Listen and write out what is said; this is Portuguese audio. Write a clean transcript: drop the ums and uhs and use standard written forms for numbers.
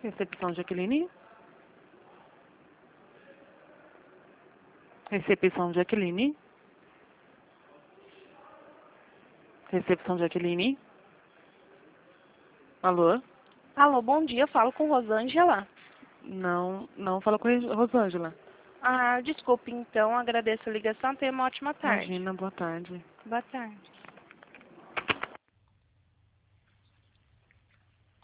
Recepção, Jaqueline? Recepção, Jaqueline? Recepção, Jaqueline? Alô? Alô, bom dia, falo com Rosângela. Não fala com a Rosângela. Ah, desculpe então, agradeço a ligação, tenha uma ótima tarde. Imagina, boa tarde. Boa tarde.